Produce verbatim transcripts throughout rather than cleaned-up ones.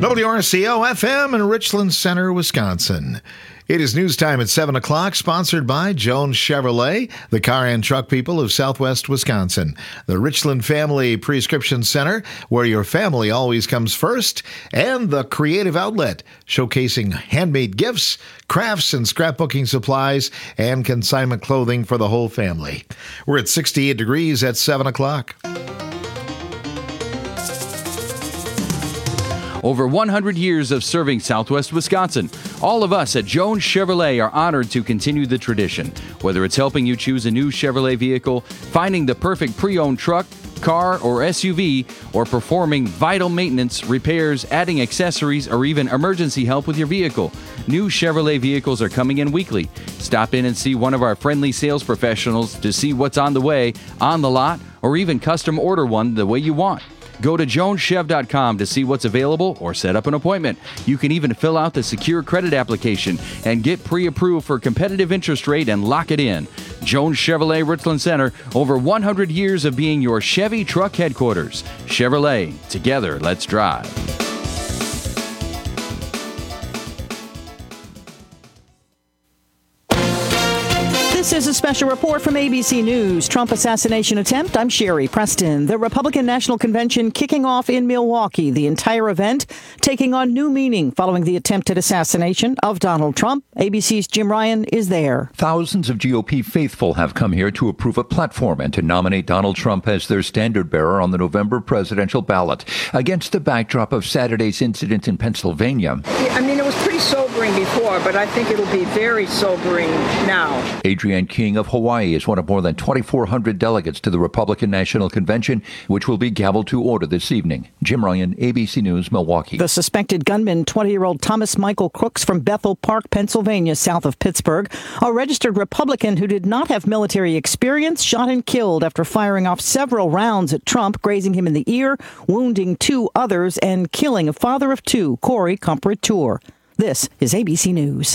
W R C O F M in Richland Center, Wisconsin. It is news time at seven o'clock, sponsored by Jones Chevrolet, the car and truck people of Southwest Wisconsin. The Richland Family Prescription Center, where your family always comes first. And the Creative Outlet, showcasing handmade gifts, crafts, and scrapbooking supplies, and consignment clothing for the whole family. We're at sixty-eight degrees at seven o'clock. Over one hundred years of serving Southwest Wisconsin. All of us at Jones Chevrolet are honored to continue the tradition. Whether it's helping you choose a new Chevrolet vehicle, finding the perfect pre-owned truck, car, or S U V, or performing vital maintenance, repairs, adding accessories, or even emergency help with your vehicle, new Chevrolet vehicles are coming in weekly. Stop in and see one of our friendly sales professionals to see what's on the way, on the lot, or even custom order one the way you want. Go to jones chev dot com to see what's available or set up an appointment. You can even fill out the secure credit application and get pre-approved for competitive interest rate and lock it in. Jones Chevrolet Richland Center, over one hundred years of being your Chevy truck headquarters. Chevrolet, together, let's drive. This is a special report from A B C News. Trump assassination attempt. I'm Sherry Preston. The Republican National Convention kicking off in Milwaukee. The entire event taking on new meaning following the attempted assassination of Donald Trump. A B C's Jim Ryan is there. Thousands of G O P faithful have come here to approve a platform and to nominate Donald Trump as their standard bearer on the November presidential ballot, against the backdrop of Saturday's incident in Pennsylvania. I mean, it was pretty sobering before, but I think it'll be very sobering now. Adrienne King of Hawaii is one of more than twenty-four hundred delegates to the Republican National Convention, which will be gavelled to order this evening. Jim Ryan, A B C News, Milwaukee. The suspected gunman, twenty-year-old Thomas Michael Crooks from Bethel Park, Pennsylvania, south of Pittsburgh, a registered Republican who did not have military experience, shot and killed after firing off several rounds at Trump, grazing him in the ear, wounding two others, and killing a father of two, Corey Comprature. This is A B C News.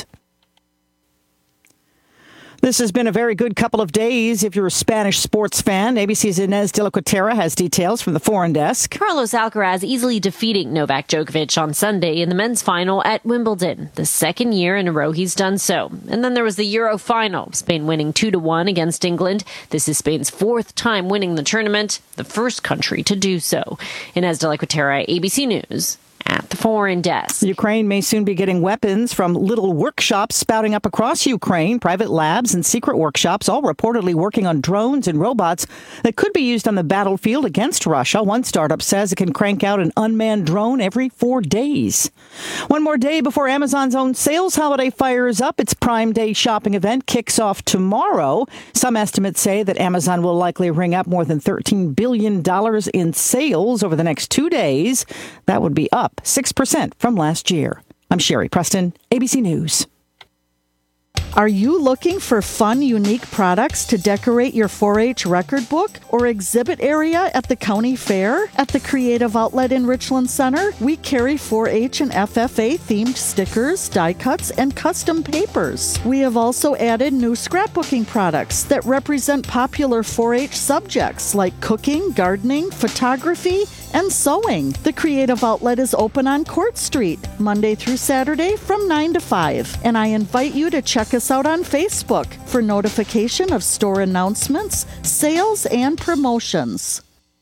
This has been a very good couple of days if you're a Spanish sports fan. A B C's Inez de la Cuetara has details from the foreign desk. Carlos Alcaraz easily defeating Novak Djokovic on Sunday in the men's final at Wimbledon, the second year in a row he's done so. And then there was the Euro final, Spain winning two to one against England. This is Spain's fourth time winning the tournament, the first country to do so. Inez de la Cuetara, A B C News. At the foreign desk. Ukraine may soon be getting weapons from little workshops spouting up across Ukraine, private labs and secret workshops, all reportedly working on drones and robots that could be used on the battlefield against Russia. One startup says it can crank out an unmanned drone every four days. One more day before Amazon's own sales holiday fires up. Its Prime Day shopping event kicks off tomorrow. Some estimates say that Amazon will likely ring up more than thirteen billion dollars in sales over the next two days. That would be up six percent from last year. I'm Sherry Preston, A B C News. Are you looking for fun, unique products to decorate your four H record book or exhibit area at the county fair? At the Creative Outlet in Richland Center, we carry four H and F F A themed stickers, die cuts, and custom papers. We have also added new scrapbooking products that represent popular four H subjects like cooking, gardening, photography, and sewing. The Creative Outlet is open on Court Street, Monday through Saturday from nine to five. And I invite you to check us out on Facebook for notification of store announcements, sales, and promotions.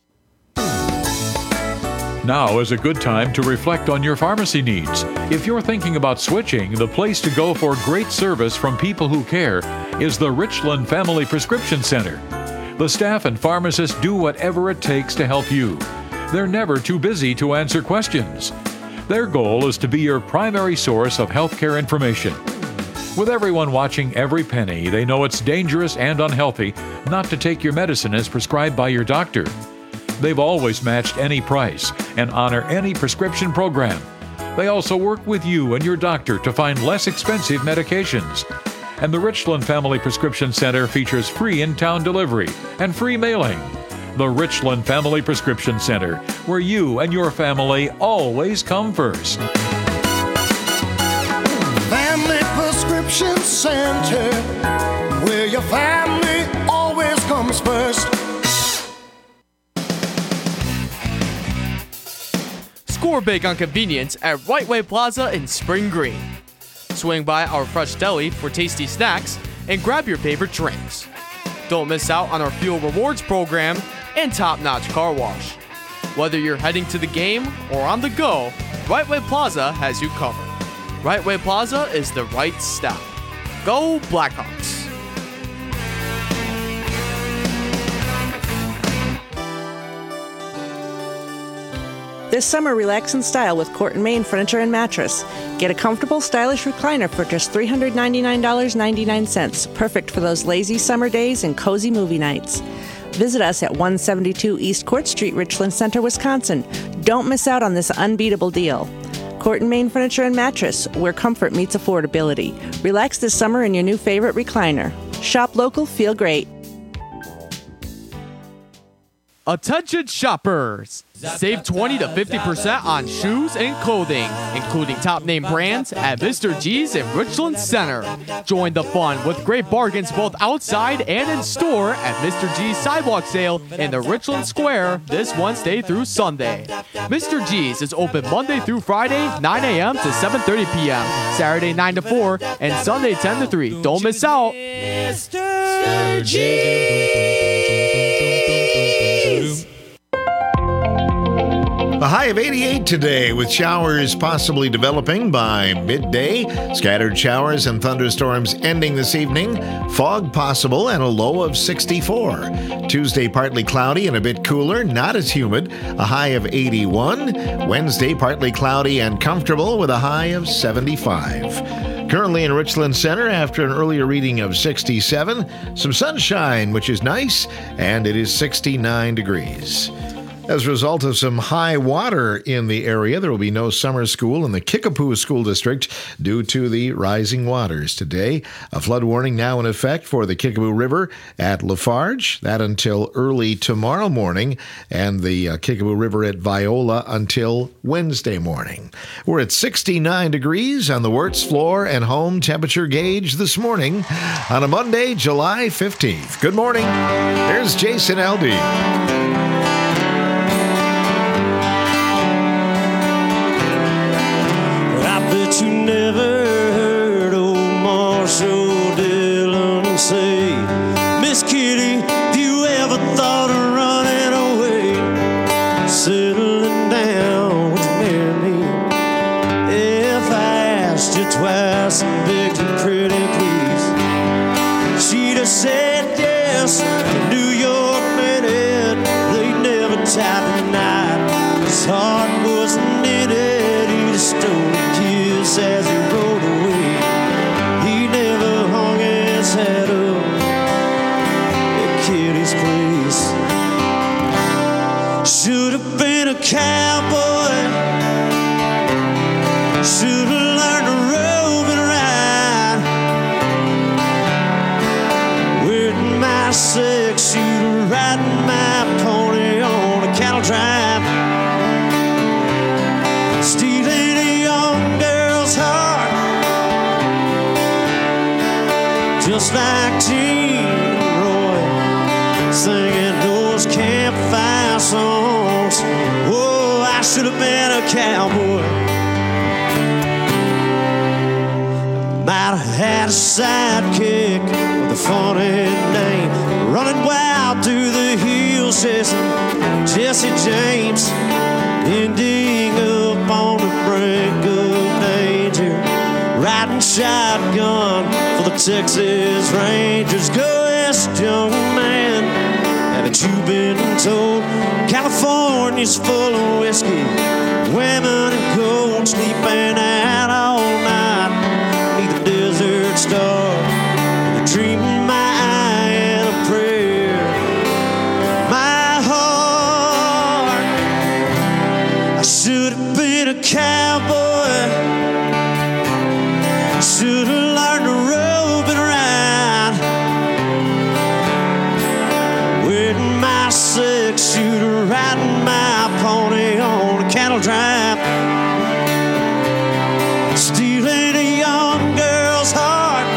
Now is a good time to reflect on your pharmacy needs. If you're thinking about switching, the place to go for great service from people who care is the Richland Family Prescription Center. The staff and pharmacists do whatever it takes to help you. They're never too busy to answer questions. Their goal is to be your primary source of healthcare information. With everyone watching every penny, they know it's dangerous and unhealthy not to take your medicine as prescribed by your doctor. They've always matched any price and honor any prescription program. They also work with you and your doctor to find less expensive medications. And the Richland Family Prescription Center features free in-town delivery and free mailing. The Richland Family Prescription Center, where you and your family always come first. Family Prescription Center, where your family always comes first. Score big on convenience at Right Way Plaza in Spring Green. Swing by our fresh deli for tasty snacks and grab your favorite drinks. Don't miss out on our Fuel Rewards program and top-notch car wash. Whether you're heading to the game or on the go, Right Way Plaza has you covered. Right Way Plaza is the right stop. Go Blackhawks! This summer, relax in style with Court and Main Furniture and Mattress. Get a comfortable, stylish recliner for just three hundred ninety-nine dollars and ninety-nine cents. Perfect for those lazy summer days and cozy movie nights. Visit us at one seventy-two East Court Street, Richland Center, Wisconsin. Don't miss out on this unbeatable deal. Court and Main Furniture and Mattress, where comfort meets affordability. Relax this summer in your new favorite recliner. Shop local, feel great. Attention shoppers! Save twenty to fifty percent on shoes and clothing, including top name brands at Mister G's in Richland Center. Join the fun with great bargains both outside and in store at Mister G's Sidewalk Sale in the Richland Square this Wednesday through Sunday. Mister G's is open Monday through Friday, nine a.m. to seven thirty p.m., Saturday nine to four, and Sunday ten to three. Don't miss out! Mister G's! A high of eighty-eight today with showers possibly developing by midday. Scattered showers and thunderstorms ending this evening. Fog possible and a low of sixty-four. Tuesday partly cloudy and a bit cooler, not as humid. A high of eighty-one. Wednesday partly cloudy and comfortable with a high of seventy-five. Currently in Richland Center, after an earlier reading of sixty-seven, some sunshine, which is nice, and it is sixty-nine degrees. As a result of some high water in the area, there will be no summer school in the Kickapoo School District due to the rising waters today. A flood warning now in effect for the Kickapoo River at Lafarge, that until early tomorrow morning, and the uh, Kickapoo River at Viola until Wednesday morning. We're at sixty-nine degrees on the Wirtz floor and home temperature gauge this morning on a Monday, July fifteenth. Good morning. Here's Jason Aldean. You never heard old Marshall Dillon say, Miss Kitty, if you ever thought of running away, settling down would you marry me? If I asked you twice and begged you pretty please, she'd have said yes. The New York minute, they never tied the knot. His heart wasn't in it, he just stole a kiss as he rode away. He never hung his head up at Kitty's place. Should have been a cowboy, should have learned to rope and ride. With my six shooter riding my pony on a cattle drive, stealing a young girl's heart, just like Gene and Roy, singing those campfire songs. Oh, I should have been a cowboy. Might have had a sidekick with a funny name, running wild through the hills, chasing Jesse James, ending up on the brink of danger, riding shotgun for the Texas Rangers. Go west, young man, haven't you been told California's full of whiskey, women and gold, sleeping out all night beneath the desert star, the dream in my eye and a prayer. My heart, I should have been a cowboy, should have learned to rope and ride. With my six shooter riding my pony on a cattle drive, stealing a young girl's heart,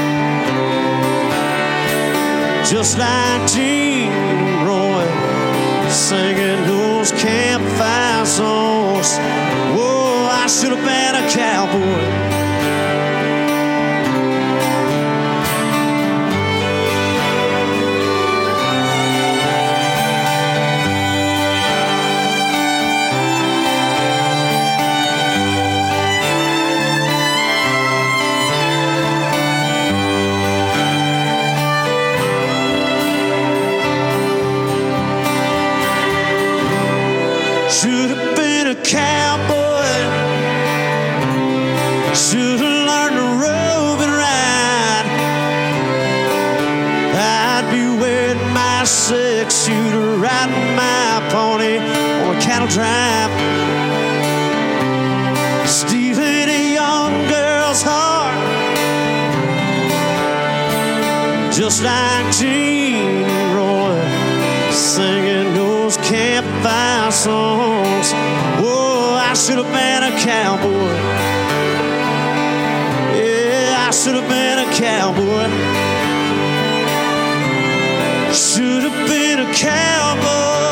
just like Gene and Roy, singing those campfire songs. should have been a cowboy. Should have been a cowboy. Should have learned to rope and ride. I'd be wearing my six shooter, riding my pony on a cattle drive, stealing a young girl's heart, just like Gene Roy, singing those campfire songs. Oh, I should have been a cowboy. Yeah, I should have been a cowboy. Should have been a cowboy.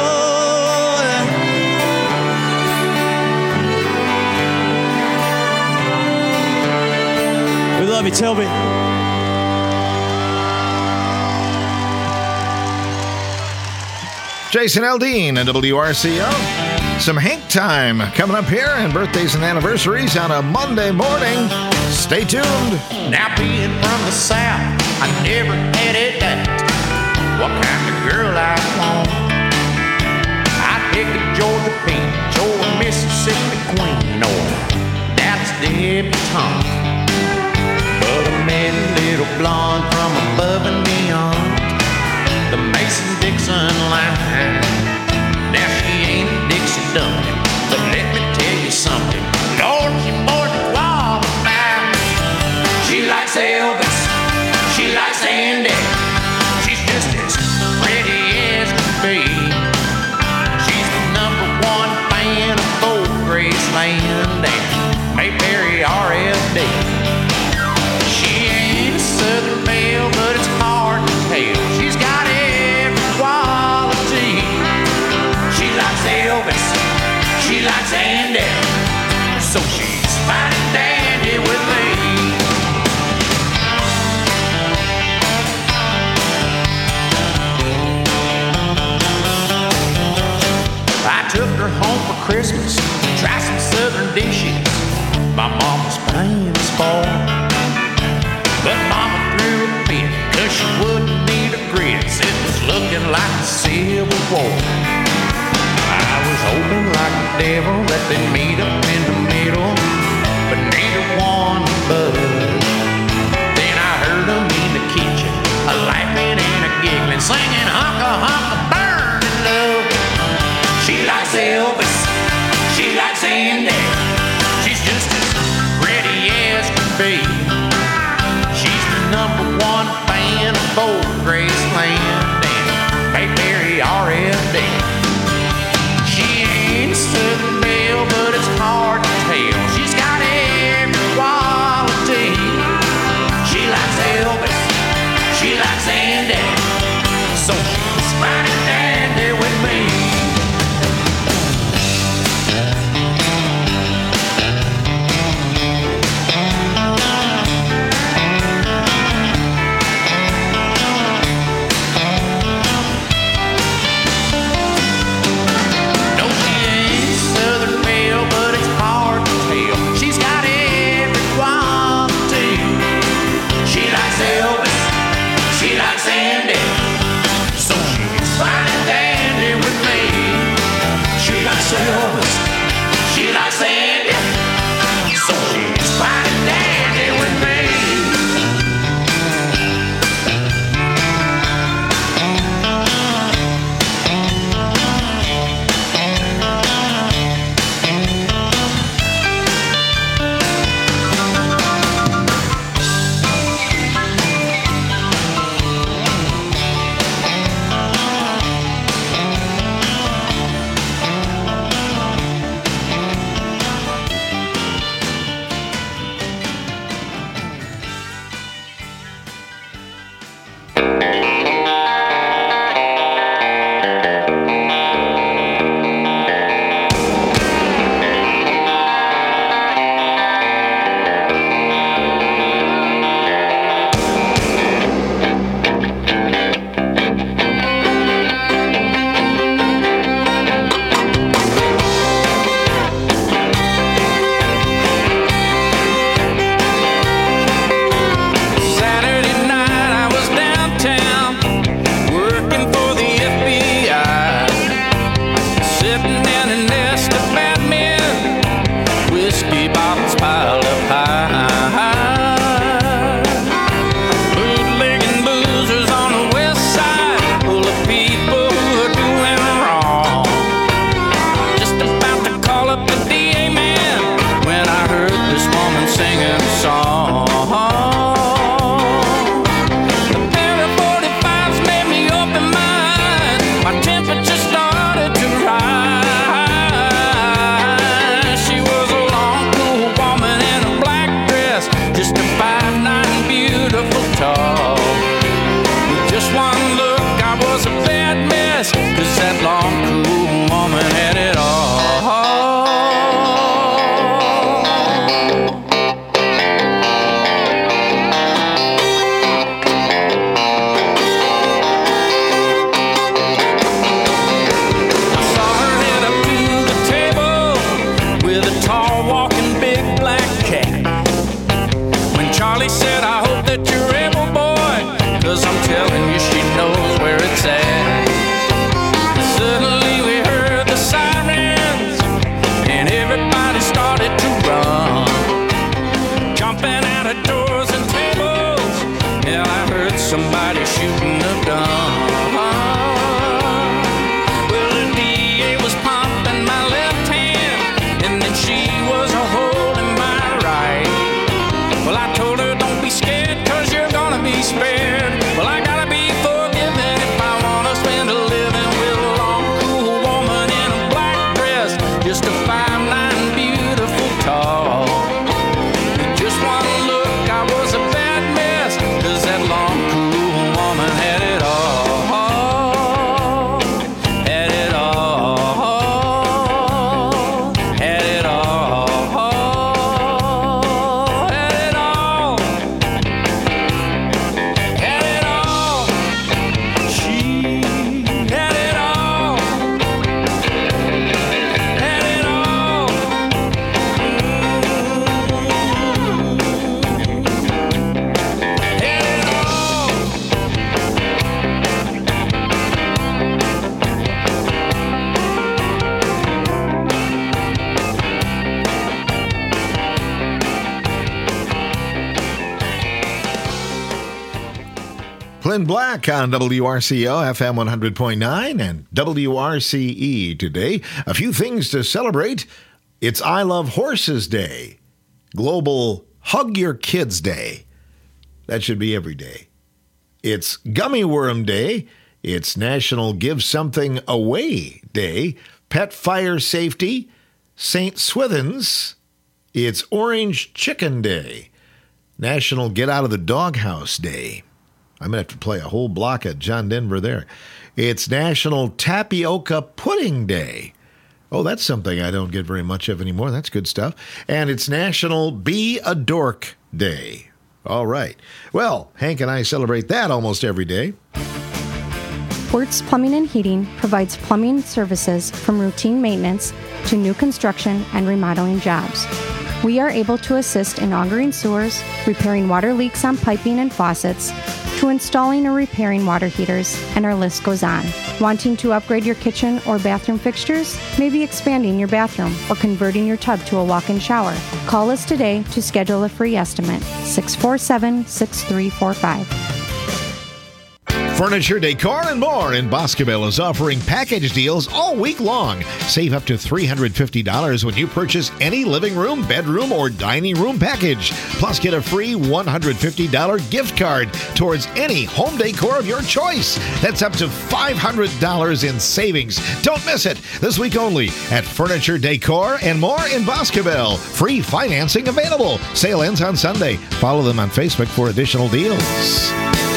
We love you, Toby. Jason Aldean and W R C O. Some Hank time coming up here, and birthdays and anniversaries on a Monday morning. Stay tuned. Now being from the South, I never had it doubt what kind of girl I want. I'd pick a Georgia peach or a Mississippi queen or Dallas debutante, but I met a little blonde from above and beyond the Mason-Dixon line. Now she ain't a Dixie Duncan, but let me tell you something, Lord, she more than qualified. She likes Elvis, she likes Andy, she's just as pretty as can be. She's the number one fan of both Graceland and Mayberry R F D. She ain't a Southern belle, but it's hard to tell. She's got every quality. She likes Elvis, she likes Andy, so she's fine and dandy with me. I took her home for Christmas to try some Southern dishes my mama's famous for. But mama threw a fit, cause she wouldn't eat her grits. It was looking like a civil war. I was hoping like the devil that they'd meet up in the middle, but neither one budged. Then I heard them in the kitchen, a laughing and a giggling, singing hunka hunka burning love. She likes Elvis, she likes Andy, she's just as pretty as can be. She's the number one fan of both Graceland and Mayberry R F D. She ain't a Southern belle, but it's hard to tell. She's got every quality. She likes Elvis, she likes Andy, so she's fine and dandy with me. sitting in a nest of bad men, whiskey bottles piled up high. Bootlegging boozers on the west side, full of people who are doing wrong. Just about to call up the D A man when I heard this woman singing a song. Cause that long, cool woman had it all. I saw her head up to the table with a tall, walking, big black cat. When Charlie said, I hope that you're able, boy, cause I'm telling you she knows where it's at. Suddenly we heard the sirens, and everybody started to run, jumping out of doors and tables. Yeah, I heard somebody shooting a gun. Well, the D A was pumping my left hand, and then she was holding my right. Well, I told her, don't be scared, cause you're gonna be spared. Well, I gotta be forgiven if I wanna spend a living with a long, cool woman in a black dress, just a five nine, beautiful tall. With just one look, I was a bad mess, cause that long, cool woman had it all. Had it all. Had it all. Had it all. Had it all. She had it all. Had it all. Had it all. Glenn Black on W R C O F M one hundred point nine and W R C E today. A few things to celebrate. It's I Love Horses Day, Global Hug Your Kids Day. That should be every day. It's Gummy Worm Day. It's National Give Something Away Day. Pet Fire Safety. Saint Swithin's. It's Orange Chicken Day. National Get Out of the Doghouse Day. I'm going to have to play a whole block at John Denver there. It's National Tapioca Pudding Day. Oh, that's something I don't get very much of anymore. That's good stuff. And it's National Be a Dork Day. All right. Well, Hank and I celebrate that almost every day. Wertz Plumbing and Heating provides plumbing services from routine maintenance to new construction and remodeling jobs. We are able to assist in augering sewers, repairing water leaks on piping and faucets, to installing or repairing water heaters, and our list goes on. Wanting to upgrade your kitchen or bathroom fixtures? Maybe expanding your bathroom or converting your tub to a walk-in shower? Call us today to schedule a free estimate. six four seven, six three four five. Furniture, decor, and more in Boscoville is offering package deals all week long. Save up to three hundred fifty dollars when you purchase any living room, bedroom, or dining room package. Plus, get a free one hundred fifty dollars gift card towards any home decor of your choice. That's up to five hundred dollars in savings. Don't miss it. This week only at Furniture, Decor, and More in Boscoville. Free financing available. Sale ends on Sunday. Follow them on Facebook for additional deals.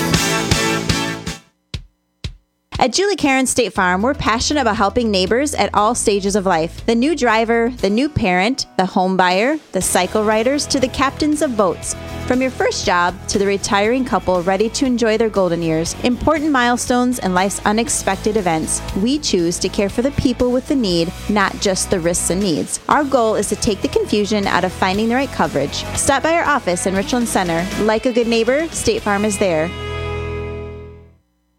At Julie Karen State Farm, we're passionate about helping neighbors at all stages of life. The new driver, the new parent, the home buyer, the cycle riders, to the captains of boats. From your first job to the retiring couple ready to enjoy their golden years, important milestones, and life's unexpected events, we choose to care for the people with the need, not just the risks and needs. Our goal is to take the confusion out of finding the right coverage. Stop by our office in Richland Center. Like a good neighbor, State Farm is there.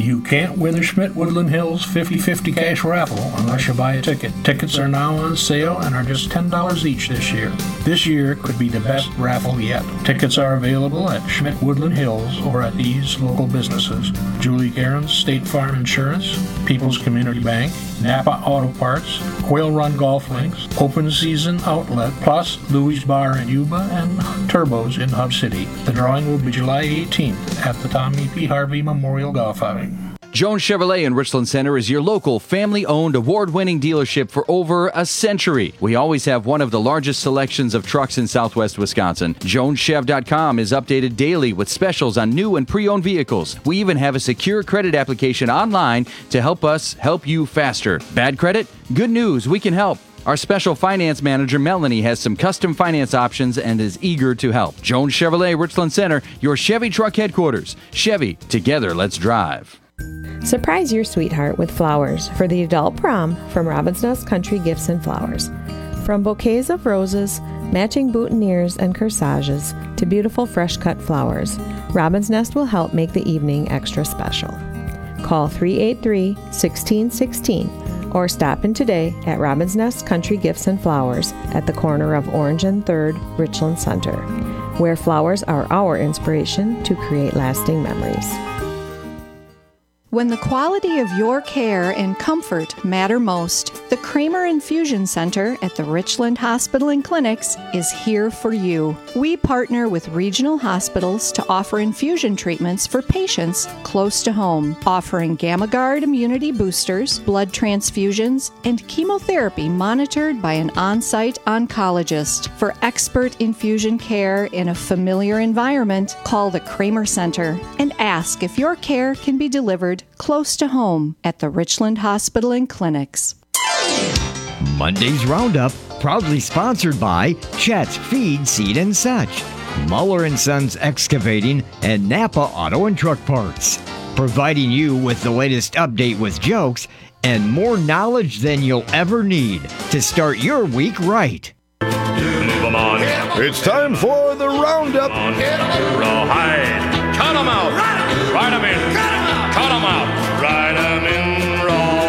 You can't win the Schmidt Woodland Hills fifty-fifty cash raffle unless you buy a ticket. Tickets are now on sale and are just ten dollars each this year. This year could be the best raffle yet. Tickets are available at Schmidt Woodland Hills or at these local businesses: Julie Cairns State Farm Insurance, People's Community Bank, Napa Auto Parts, Quail Run Golf Links, Open Season Outlet, plus Louis Bar in Yuba and Turbos in Hub City. The drawing will be July eighteenth at the Tommy P. Harvey Memorial Golf Outing. Jones Chevrolet in Richland Center is your local family-owned, award-winning dealership for over a century. We always have one of the largest selections of trucks in southwest Wisconsin. Jones Chev dot com is updated daily with specials on new and pre-owned vehicles. We even have a secure credit application online to help us help you faster. Bad credit? Good news, we can help. Our special finance manager, Melanie, has some custom finance options and is eager to help. Jones Chevrolet, Richland Center, your Chevy truck headquarters. Chevy, together, let's drive. Surprise your sweetheart with flowers for the adult prom from Robin's Nest Country Gifts and Flowers. From bouquets of roses, matching boutonnieres and corsages, to beautiful fresh-cut flowers, Robin's Nest will help make the evening extra special. Call three eight three, one six one six or stop in today at Robin's Nest Country Gifts and Flowers at the corner of Orange and third, Richland Center, where flowers are our inspiration to create lasting memories. When the quality of your care and comfort matter most, the Kramer Infusion Center at the Richland Hospital and Clinics is here for you. We partner with regional hospitals to offer infusion treatments for patients close to home, offering GammaGuard immunity boosters, blood transfusions, and chemotherapy monitored by an on-site oncologist. For expert infusion care in a familiar environment, call the Kramer Center and ask if your care can be delivered close to home at the Richland Hospital and Clinics. Monday's Roundup, proudly sponsored by Chet's Feed, Seed and Such, Muller and Sons Excavating, and Napa Auto and Truck Parts, providing you with the latest update with jokes and more knowledge than you'll ever need to start your week right. It's time for the Roundup. Rawhide. Cut them out. Ride them in. Cut them out. Ride them in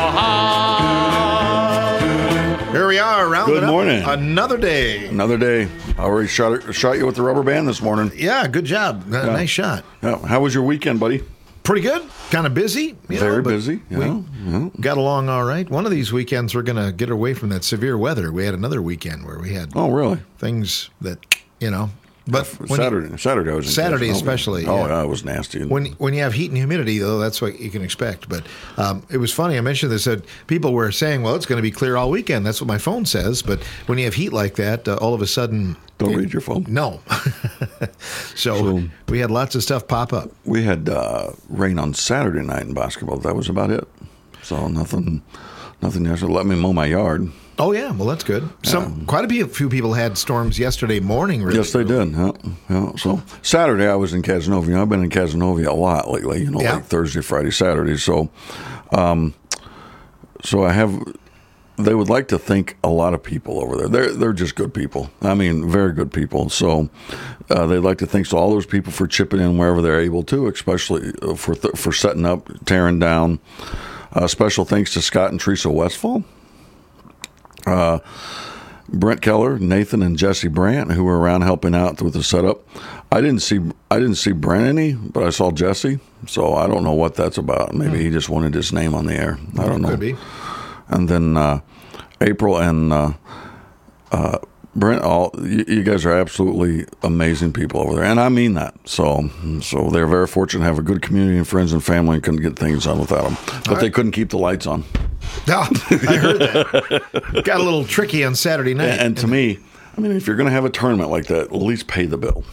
rawhide. Here we are, rounding Good up morning. another day. Another day. I already shot it, shot you with the rubber band this morning. Yeah, good job. Uh, Yeah. Nice shot. Yeah. How was your weekend, buddy? Pretty good. Kind of busy. you Very know, but busy. We Yeah. yeah. got along all right. One of these weekends, we're going to get away from that severe weather. We had another weekend where we had Oh, really? things that, you know. But when Saturday, you, Saturday I was in Saturday Casanova. especially. Oh, yeah. yeah, it was nasty. When when you have heat and humidity, though, that's what you can expect. But um, it was funny. I mentioned this. That people were saying, "Well, it's going to be clear all weekend." That's what my phone says. But when you have heat like that, uh, all of a sudden, Don't it- read your phone. No. so, So- we had lots of stuff pop up. We had uh, rain on Saturday night in basketball. That was about it. So nothing, nothing there. So let me mow my yard. Oh yeah, well that's good. Some quite a few few people had storms yesterday morning. Really. Yes, they did. Yeah, yeah. So Saturday I was in Casanova. You know, I've been in Casanova a lot lately. You know, Yeah. like Thursday, Friday, Saturday. So, um, so I have. They would like to thank a lot of people over there. They're they're just good people. I mean, very good people. So uh, they'd like to thank all those people for chipping in wherever they're able to, especially for th- for setting up, tearing down. Uh, special thanks to Scott and Teresa Westfall. Uh, Brent Keller, Nathan, and Jesse Brandt, who were around helping out with the setup. I didn't see I didn't see Brent any, but I saw Jesse, so I don't know what that's about. Maybe he just wanted his name on the air. I don't know. Could be. And then uh, April and uh, uh, Brent, all you, you guys are absolutely amazing people over there, and I mean that. So, so they're very fortunate to have a good community and friends and family, and couldn't get things done without them. But right. they couldn't keep the lights on. Oh, I heard that. Got a little tricky on Saturday night. And, and to me, I mean, if you're going to have a tournament like that, at least pay the bill.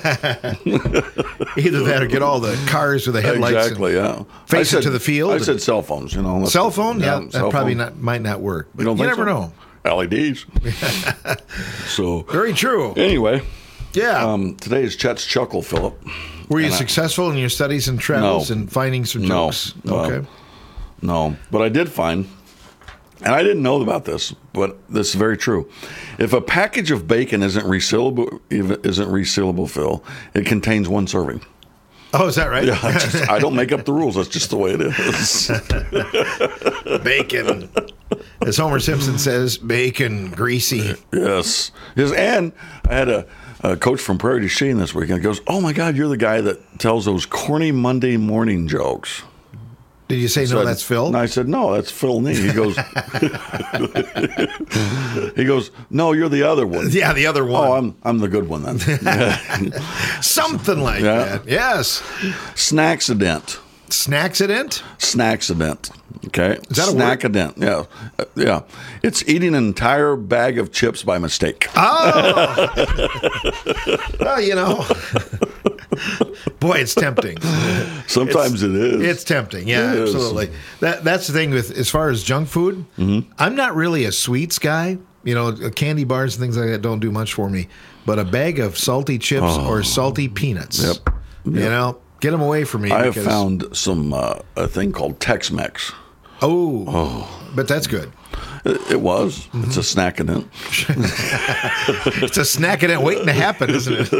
Either that or get all the cars with the headlights. Exactly, yeah. Face I it said, to the field. I said cell phones, you know. Cell phone? Yeah, that cell probably phone. not might not work. But You you, don't think never so? know. L E Ds. So Very true. anyway, Yeah. um, today is Chet's Chuckle, Philip. Were you and I- successful in your studies and travels No. and finding some No, jokes? no. Okay. No, but I did find, and I didn't know about this, but this is very true. If a package of bacon isn't resealable, isn't resealable, Phil, it contains one serving. Oh, is that right? Yeah, I, just, I don't make up the rules. That's just the way it is. Bacon. As Homer Simpson says, bacon, greasy. Yes. yes. And I had a, a coach from Prairie du Chien this weekend. He goes, oh, my God, you're the guy that tells those corny Monday morning jokes. Did you say, so no, I, that's Phil? No, I said, no, that's Phil Nee. He goes, he goes, no, you're the other one. Yeah, the other one. Oh, I'm I'm the good one then. Something like yeah. that. Yes. Snacksident. Snacksident? Snacksident. Okay. Is that a Snacksident. Yeah. Uh, yeah. It's eating an entire bag of chips by mistake. Oh. Well, you know. Boy, it's tempting. Sometimes it's, it is. It's tempting. Yeah, it absolutely. That that's the thing with as far as junk food. Mm-hmm. I'm not really a sweets guy. You know, candy bars and things like that don't do much for me. But a bag of salty chips oh. or salty peanuts. Yep. yep. You know, get them away from me. I because... have found some uh, a thing called Tex-Mex. Oh, oh, but that's good. It, it was. Mm-hmm. It's a snackadent. It's a snackadent waiting to happen, isn't it?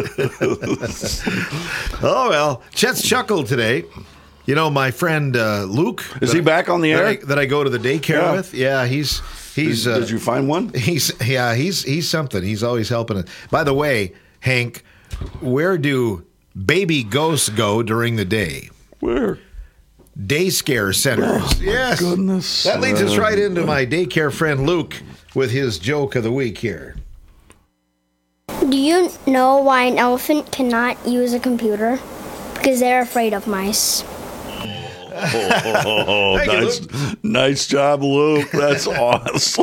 Oh, well. Chet's chuckled today. You know, my friend uh, Luke. Is he I, back on the air? That I, that I go to the daycare yeah. with. Yeah, he's... he's. Did, uh, did you find one? He's Yeah, he's he's something. He's always helping it. By the way, Hank, where do baby ghosts go during the day? Where? Day scare centers. Oh, yes. Goodness. That leads us right into my daycare friend Luke with his joke of the week here. Do you know why an elephant cannot use a computer? Because they're afraid of mice. Oh, nice, you, nice job, Luke. That's awesome.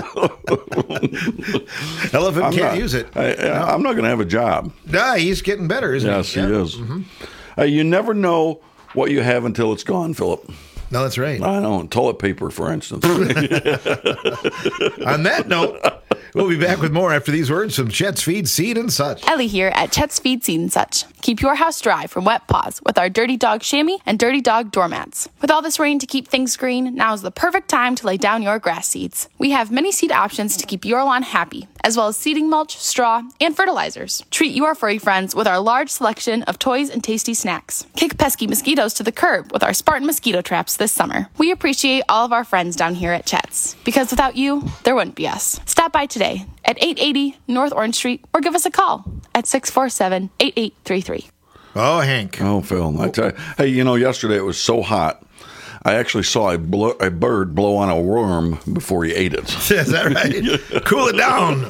Elephant I'm can't not, use it. I, I, I'm not going to have a job. Nah, he's getting better, isn't yes, he? Yes, he yeah. is. Mm-hmm. Uh, you never know what you have until it's gone, Philip. No, that's right. I know. Toilet paper, for instance. On that note, we'll be back with more after these words from Chet's Feed, Seed, and Such. Ellie here at Chet's Feed, Seed, and Such. Keep your house dry from wet paws with our Dirty Dog chamois and Dirty Dog doormats. With all this rain to keep things green, now is the perfect time to lay down your grass seeds. We have many seed options to keep your lawn happy, as well as seeding mulch, straw, and fertilizers. Treat your furry friends with our large selection of toys and tasty snacks. Kick pesky mosquitoes to the curb with our Spartan mosquito traps this summer. We appreciate all of our friends down here at Chet's, because without you, there wouldn't be us. Stop by today at eight eighty North Orange Street or give us a call at six four seven, eight eight three three. Oh, Hank. Oh, Phil. I tell you, hey, you know, yesterday it was so hot. I actually saw a, blow, a bird blow on a worm before he ate it. Is that right? Cool it down.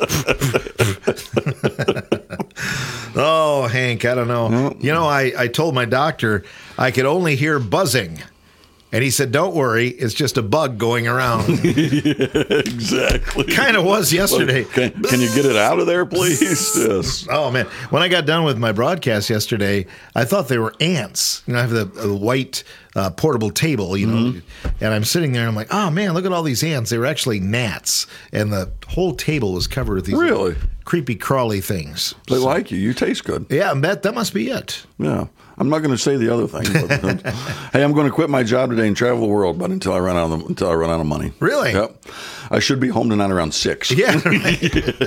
Oh, Hank, I don't know. Mm-hmm. You know, I, I told my doctor I could only hear buzzing. And he said, don't worry, it's just a bug going around. Yeah, exactly. Kind of was yesterday. Look, can, can you get it out of there, please? Yes. Oh, man. When I got done with my broadcast yesterday, I thought they were ants. You know, I have the, the white uh, portable table, you know, mm-hmm. and I'm sitting there and I'm like, oh, man, look at all these ants. They were actually gnats. And the whole table was covered with these really? creepy, crawly things. They so, like you. You taste good. Yeah, that, that must be it. Yeah. I'm not going to say the other thing. But, hey, I'm going to quit my job today and travel the world, but until I run out of until I run out of money. Really? Yep. I should be home tonight around six. Yeah. Right.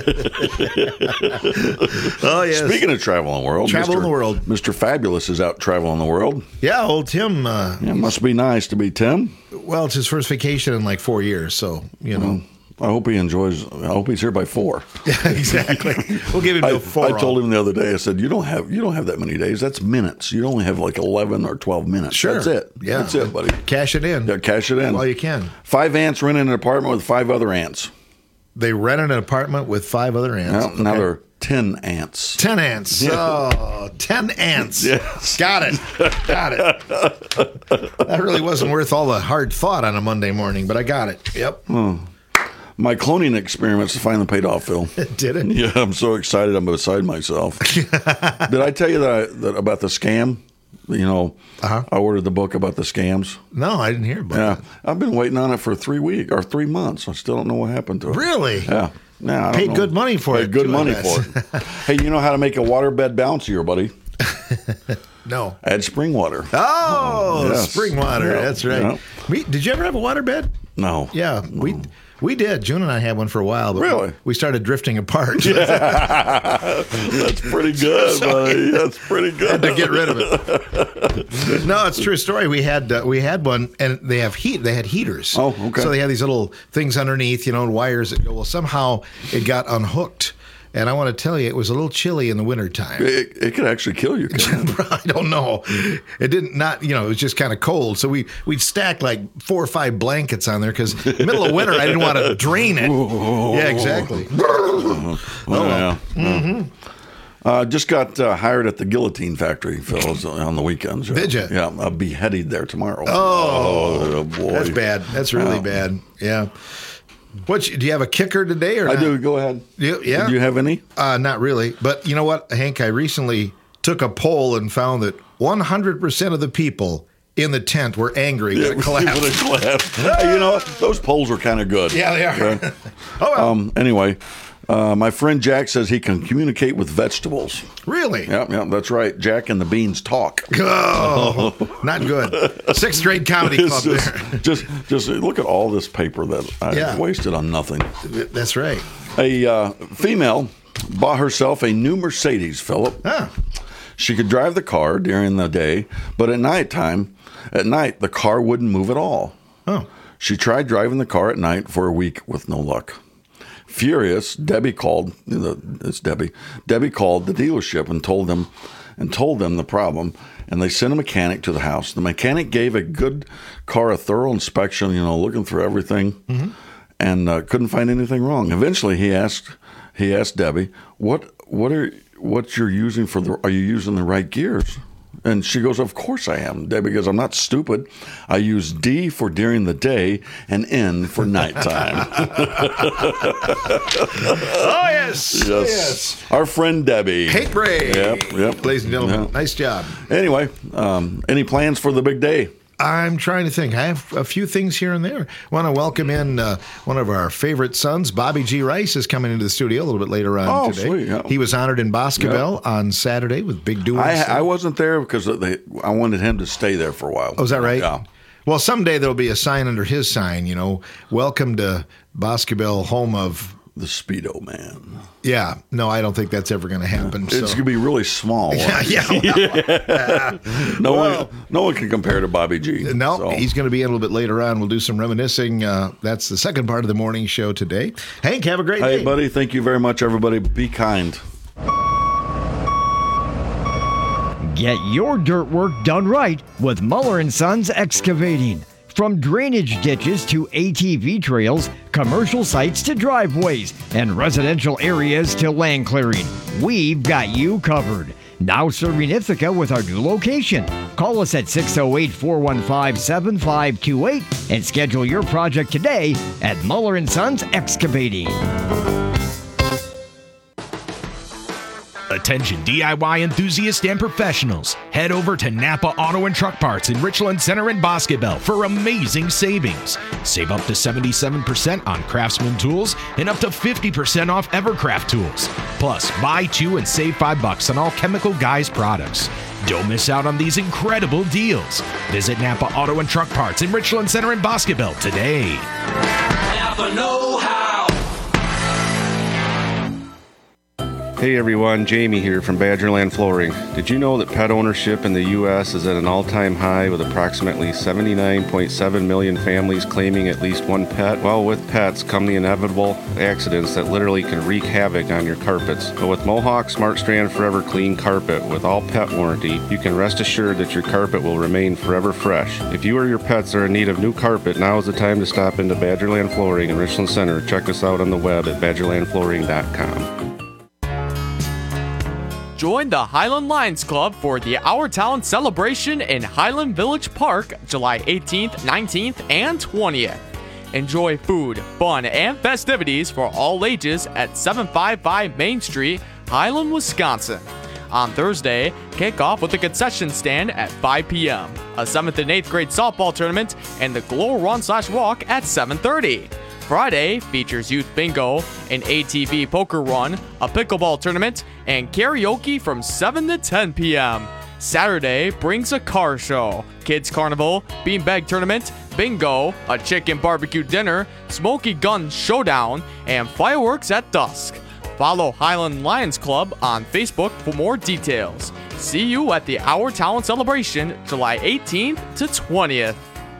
Oh yes. Speaking of traveling the world, traveling Mister the world, Mister Fabulous is out traveling the world. Yeah, old Tim. Uh, yeah, must be nice to be Tim. Well, it's his first vacation in like four years, so you know. Mm-hmm. I hope he enjoys. I hope he's here by four. Yeah, exactly. We'll give him I, no four. I told him the other day. I said, "You don't have. You don't have that many days. That's minutes. You only have like eleven or twelve minutes. Sure, that's it. Yeah, that's it, buddy. Cash it in. Yeah, cash it in while you can. Five ants renting an apartment with five other ants. They rented an apartment with five other ants. Well, now okay. There are ten ants. Ten ants. Yeah. Oh, ten ants. Yes. Got it. Got it. That really wasn't worth all the hard thought on a Monday morning, but I got it. Yep. Oh. My cloning experiments finally paid off, Phil. Did it? Yeah, I'm so excited. I'm beside myself. Did I tell you that, I, that about the scam? You know, uh-huh. I ordered the book about the scams. No, I didn't hear about yeah, that. I've been waiting on it for three weeks or three months. I still don't know what happened to it. Really? Yeah. Yeah, I Paid good money for Paid it. good too, money for it. Hey, you know how to make a waterbed bouncier, buddy? No. Add spring water. Oh, yes. spring water. Yeah. That's right. Yeah. We, did you ever have a waterbed? No. Yeah, no. we We did. June and I had one for a while, but really? we started drifting apart. Yeah. That's pretty good, buddy. That's pretty good. Had to get rid of it. No, it's a true story. We had uh, we had one, and they have heat. They had heaters. Oh, okay. So they had these little things underneath, you know, wires that go. Well, somehow it got unhooked. And I want to tell you, it was a little chilly in the wintertime. It, it could actually kill you. I don't know. It didn't not, you know, it was just kind of cold. So we, we'd stack like four or five blankets on there because middle of winter, I didn't want to drain it. Yeah, exactly. Oh, yeah. Mm-hmm. Uh, just got uh, hired at the guillotine factory, fellas, on the weekends. Did you? Yeah, I'll be headed there tomorrow. Oh, oh boy. That's bad. That's really Yeah. bad. Yeah. What, do you have a kicker today or I not? do. Go ahead. You, yeah. Do you have any? Uh, not really. But you know what, Hank? I recently took a poll and found that one hundred percent of the people in the tent were angry when Yeah, it collapsed. when it collapsed. Hey, you know what? Those polls are kind of good. Yeah, they are. Yeah. Oh, well. Um, anyway, uh, my friend Jack says he can communicate with vegetables. Really? Yeah, yeah, that's right. Jack and the beans talk. Oh, not good. Sixth grade comedy It's club just, there. just, just look at all this paper that I Yeah. wasted on nothing. That's right. A uh, female bought herself a new Mercedes, Philip. Huh. She could drive the car during the day, but at nighttime, at night, the car wouldn't move at all. Oh. She tried driving the car at night for a week with no luck. Furious, Debbie called. It's Debbie. Debbie called the dealership and told them, and told them the problem. And they sent a mechanic to the house. The mechanic gave a good car a thorough inspection. You know, looking through everything, Mm-hmm. and uh, couldn't find anything wrong. Eventually, he asked, he asked Debbie, "What, what are, what you're using for the? Are you using the right gears?" And she goes, "Of course I am." Debbie goes, "I'm not stupid. I use D for during the day and N for nighttime." Oh, yes. Yes. Yes. Our friend Debbie. Kate Bray. Yep, yep. Ladies and gentlemen, Yeah. nice job. Anyway, um, any plans for the big day? I'm trying to think. I have a few things here and there. Want to welcome in uh, one of our favorite sons, Bobby G. Rice, is coming into the studio a little bit later on Oh, today. sweet, yeah. He was honored in Boscoville on Saturday with big doings. I, I wasn't there because they, I wanted him to stay there for a while. Oh, is that right? Yeah. Well, someday there'll be a sign under his sign, you know, welcome to Boscoville, home of the Speedo Man. Yeah. No, I don't think that's ever going to happen. It's so. going to be really small. Yeah. yeah. no, Well, one, no one can compare to Bobby G. No, so. he's going to be in a little bit later on. We'll do some reminiscing. Uh, that's the second part of the morning show today. Hank, have a great Hey, day. buddy. Thank you very much, everybody. Be kind. Get your dirt work done right with Muller and Sons Excavating. From drainage ditches to A T V trails, commercial sites to driveways, and residential areas to land clearing, we've got you covered. Now serving Ithaca with our new location. Call us at six oh eight, four one five, seven five two eight and schedule your project today at Muller and Sons Excavating. Attention D I Y enthusiasts and professionals. Head over to Napa Auto and Truck Parts in Richland Center and Boscoville for amazing savings. Save up to seventy-seven percent on Craftsman tools and up to fifty percent off Evercraft tools. Plus, buy two and save five bucks on all Chemical Guys products. Don't miss out on these incredible deals. Visit Napa Auto and Truck Parts in Richland Center and Boscoville today. Napa know-how. Hey everyone, Jamie here from Badgerland Flooring. Did you know that pet ownership in the U S is at an all-time high with approximately seventy-nine point seven million families claiming at least one pet? Well, with pets come the inevitable accidents that literally can wreak havoc on your carpets. But with Mohawk Smart Strand Forever Clean Carpet with all pet warranty, you can rest assured that your carpet will remain forever fresh. If you or your pets are in need of new carpet, now is the time to stop into Badgerland Flooring in Richland Center. Check us out on the web at badgerland flooring dot com. Join the Highland Lions Club for the Our Town celebration in Highland Village Park, July eighteenth, nineteenth, and twentieth. Enjoy food, fun, and festivities for all ages at seven fifty-five Main Street, Highland, Wisconsin. On Thursday, kick off with a concession stand at five p.m., a seventh and eighth grade softball tournament, and the Glow Run Slash Walk at seven thirty. Friday features youth bingo, an A T V poker run, a pickleball tournament, and karaoke from seven to ten p.m. Saturday brings a car show, kids carnival, beanbag tournament, bingo, a chicken barbecue dinner, smoky gun showdown, and fireworks at dusk. Follow Highland Lions Club on Facebook for more details. See you at the Our Town celebration, July eighteenth to twentieth.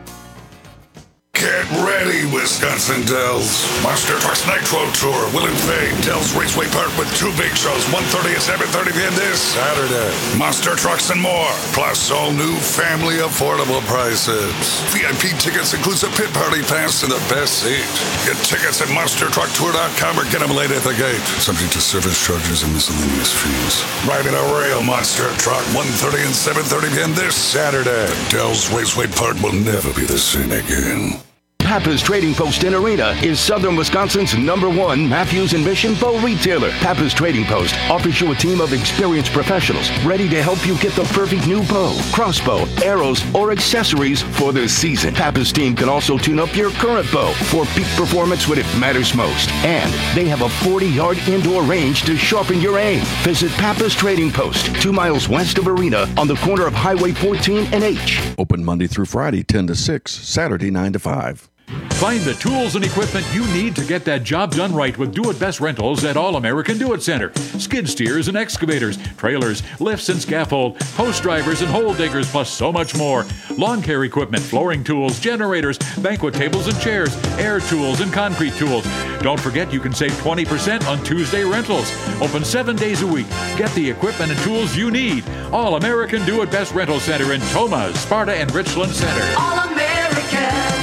Get ready, Wisconsin Dells. Monster Trucks Nitro Tour will invade Dells Raceway Park with two big shows, one thirty and seven thirty p.m. this Saturday. Monster Trucks and more, plus all new family affordable prices. V I P tickets includes a pit party pass and the best seat. Get tickets at monster truck tour dot com or get them late at the gate. Subject to service charges and miscellaneous fees. Riding a real monster truck, one thirty and seven thirty p.m. this Saturday. Dells Raceway Park will never be the same again. Pappas Trading Post in Arena is Southern Wisconsin's number one Matthews and Mission bow retailer. Pappas Trading Post offers you a team of experienced professionals ready to help you get the perfect new bow, crossbow, arrows, or accessories for this season. Pappas team can also tune up your current bow for peak performance when it matters most. And they have a forty-yard indoor range to sharpen your aim. Visit Pappas Trading Post, two miles west of Arena on the corner of Highway fourteen and H. Open Monday through Friday, ten to six, Saturday, nine to five. Find the tools and equipment you need to get that job done right with Do It Best Rentals at All American Do It Center. Skid steers and excavators, trailers, lifts and scaffold, post drivers and hole diggers, plus so much more. Lawn care equipment, flooring tools, generators, banquet tables and chairs, air tools and concrete tools. Don't forget you can save twenty percent on Tuesday rentals. Open seven days a week. Get the equipment and tools you need. All American Do It Best Rental Center in Thomas, Sparta, and Richland Center. All American.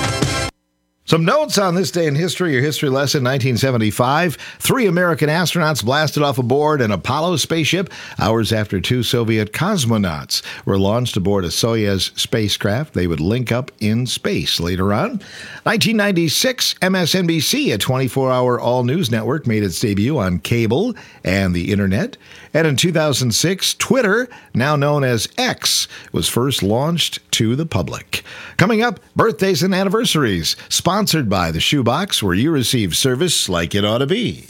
Some notes on this day in history. Your history lesson, nineteen seventy-five. Three American astronauts blasted off aboard an Apollo spaceship hours after two Soviet cosmonauts were launched aboard a Soyuz spacecraft. They would link up in space later on. nineteen ninety-six, M S N B C, a twenty-four hour all-news network, made its debut on cable and the internet. And in two thousand six, Twitter, now known as X, was first launched to the public. Coming up, birthdays and anniversaries, sponsored by The Shoebox, where you receive service like it ought to be.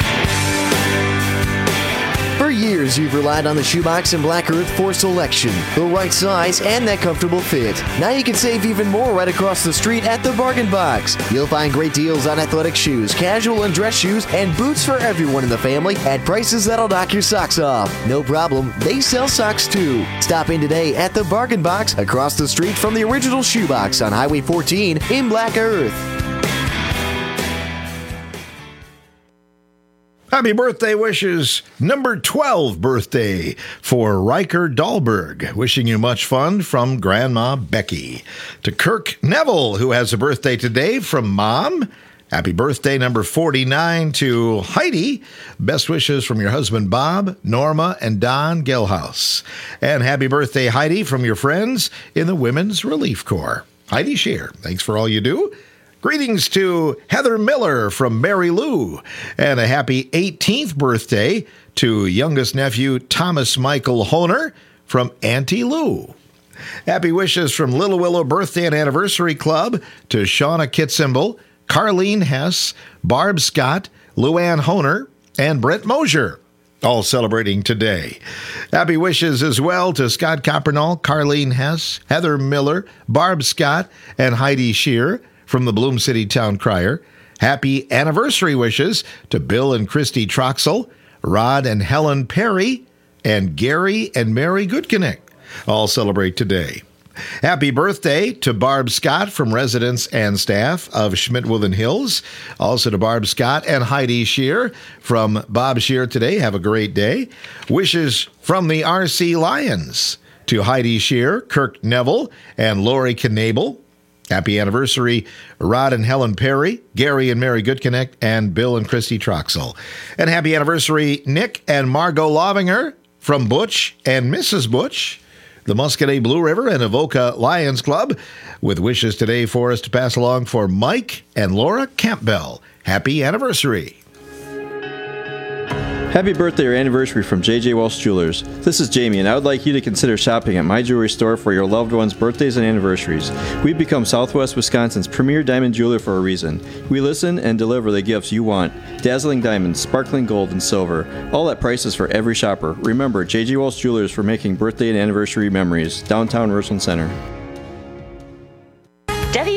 For years, you've relied on the Shoebox and Black Earth for selection, the right size, and that comfortable fit. Now you can save even more right across the street at the Bargain Box. You'll find great deals on athletic shoes, casual and dress shoes, and boots for everyone in the family at prices that'll knock your socks off. No problem, they sell socks too. Stop in today at the Bargain Box across the street from the original Shoebox on Highway fourteen in Black Earth. Happy birthday wishes, number twelve birthday for Riker Dahlberg. Wishing you much fun from Grandma Becky. To Kirk Neville, who has a birthday today from Mom. Happy birthday, number forty-nine, to Heidi. Best wishes from your husband, Bob, Norma, and Don Gelhaus. And happy birthday, Heidi, from your friends in the Women's Relief Corps. Heidi Shear, thanks for all you do. Greetings to Heather Miller from Mary Lou, and a happy eighteenth birthday to youngest nephew Thomas Michael Honer from Auntie Lou. Happy wishes from Little Willow Birthday and Anniversary Club to Shauna Kitsimble, Carlene Hess, Barb Scott, Luann Honer, and Brett Mosier, all celebrating today. Happy wishes as well to Scott Coppernall, Carlene Hess, Heather Miller, Barb Scott, and Heidi Shear from the Bloom City Town Crier. Happy anniversary wishes to Bill and Christy Troxel, Rod and Helen Perry, and Gary and Mary Goodkinick. All celebrate today. Happy birthday to Barb Scott from residents and staff of Schmidt-Woodland Hills. Also to Barb Scott and Heidi Shear from Bob Shear today. Have a great day. Wishes from the R C Lions to Heidi Shear, Kirk Neville, and Lori Knabel. Happy anniversary, Rod and Helen Perry, Gary and Mary Goodkinick, and Bill and Christy Troxel. And happy anniversary, Nick and Margot Lovinger from Butch and Missus Butch, the Muscadet Blue River and Avoca Lions Club, with wishes today for us to pass along for Mike and Laura Campbell. Happy anniversary. Happy birthday or anniversary from J J Walsh Jewelers. This is Jamie, and I would like you to consider shopping at my jewelry store for your loved ones' birthdays and anniversaries. We've become Southwest Wisconsin's premier diamond jeweler for a reason. We listen and deliver the gifts you want. Dazzling diamonds, sparkling gold, and silver. All at prices for every shopper. Remember, J J Walsh Jewelers for making birthday and anniversary memories. Downtown Richland Center. W C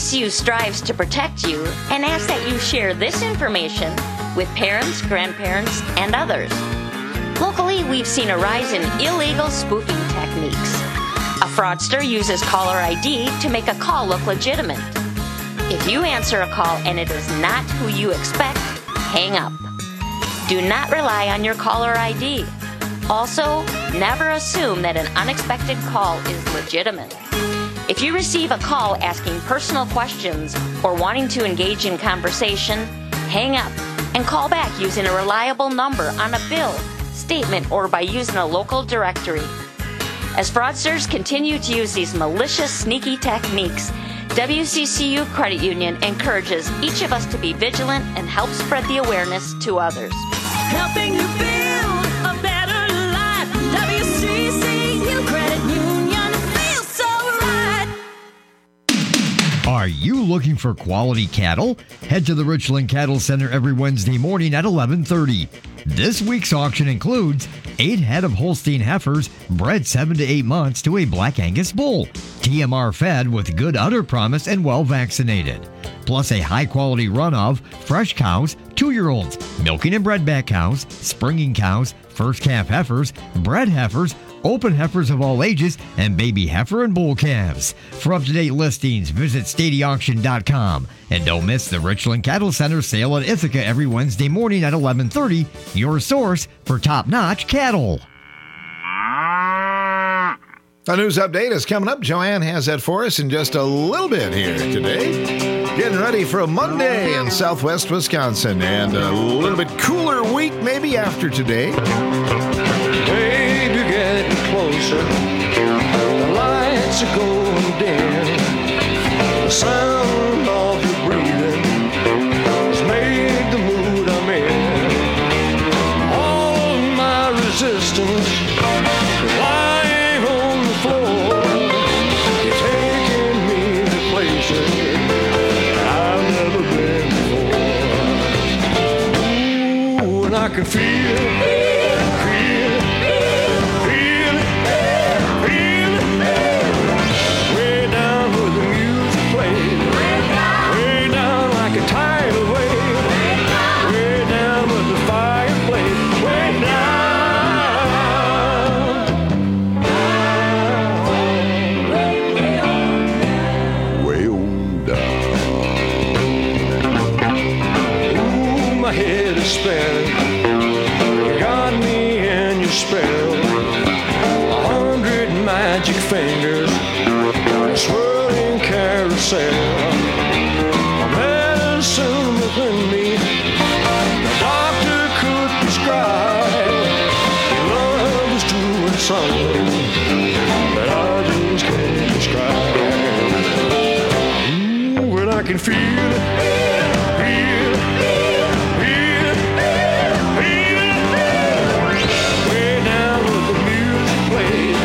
C U strives to protect you and asks that you share this information with parents, grandparents, and others. Locally, we've seen a rise in illegal spoofing techniques. A fraudster uses caller I D to make a call look legitimate. If you answer a call and it is not who you expect, hang up. Do not rely on your caller I D. Also, never assume that an unexpected call is legitimate. If you receive a call asking personal questions or wanting to engage in conversation, hang up and call back using a reliable number on a bill, statement, or by using a local directory. As fraudsters continue to use these malicious, sneaky techniques, W C C U Credit Union encourages each of us to be vigilant and help spread the awareness to others. Helping you build a better life. W C C U Credit Union feels so right. Are you looking for quality cattle? Head to the Richland Cattle Center every Wednesday morning at eleven thirty. This week's auction includes eight head of Holstein heifers bred seven to eight months to a Black Angus bull, T M R fed with good udder promise and well vaccinated. Plus a high-quality run of fresh cows, two-year-olds, milking and bredback cows, springing cows, first calf heifers, bred heifers, open heifers of all ages, and baby heifer and bull calves. For up-to-date listings, visit stady auction dot com. And don't miss the Richland Cattle Center sale at Ithaca every Wednesday morning at eleven thirty, your source for top-notch cattle. A news update is coming up. Joanne has that for us in just a little bit here today. Getting ready for a Monday in southwest Wisconsin and a little bit cooler week maybe after today. Babe, you're getting closer. The lights are going dim. The sound of your breathing has made the mood I'm in. All of my resistance is lying on the floor. You're taking me to places I've never been before. Ooh, and I can feel it. Fingers, swirling carousel, medicine within me, the doctor could prescribe. Love is doing something that I just can't describe. Ooh, and I can feel it, feel it, feel it, feel it, way down with the music plays.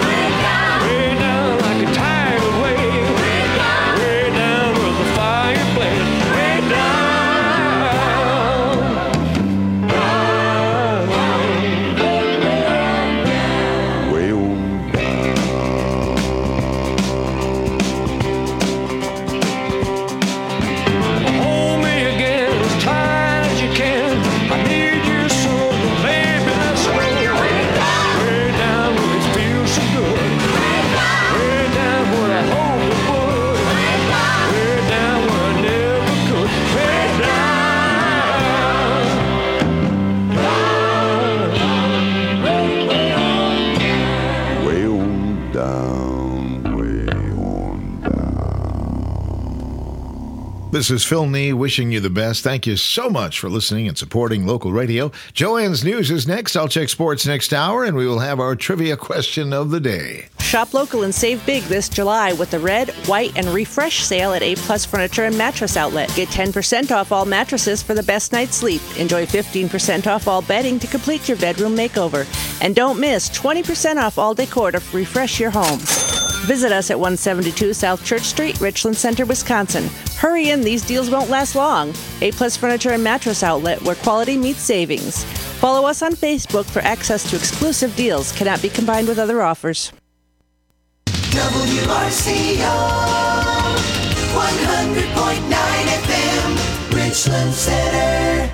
This is Phil Nee wishing you the best. Thank you so much for listening and supporting local radio. Joanne's News is next. I'll check sports next hour, and we will have our trivia question of the day. Shop local and save big this July with the Red, White, and Refresh sale at A Plus Furniture and Mattress Outlet. Get ten percent off all mattresses for the best night's sleep. Enjoy fifteen percent off all bedding to complete your bedroom makeover. And don't miss twenty percent off all decor to refresh your home. Visit us at one seventy-two South Church Street, Richland Center, Wisconsin. Hurry in, these deals won't last long. A Plus Furniture and Mattress Outlet, where quality meets savings. Follow us on Facebook for access to exclusive deals. Cannot be combined with other offers. W R C O one hundred point nine F M, Richland Center.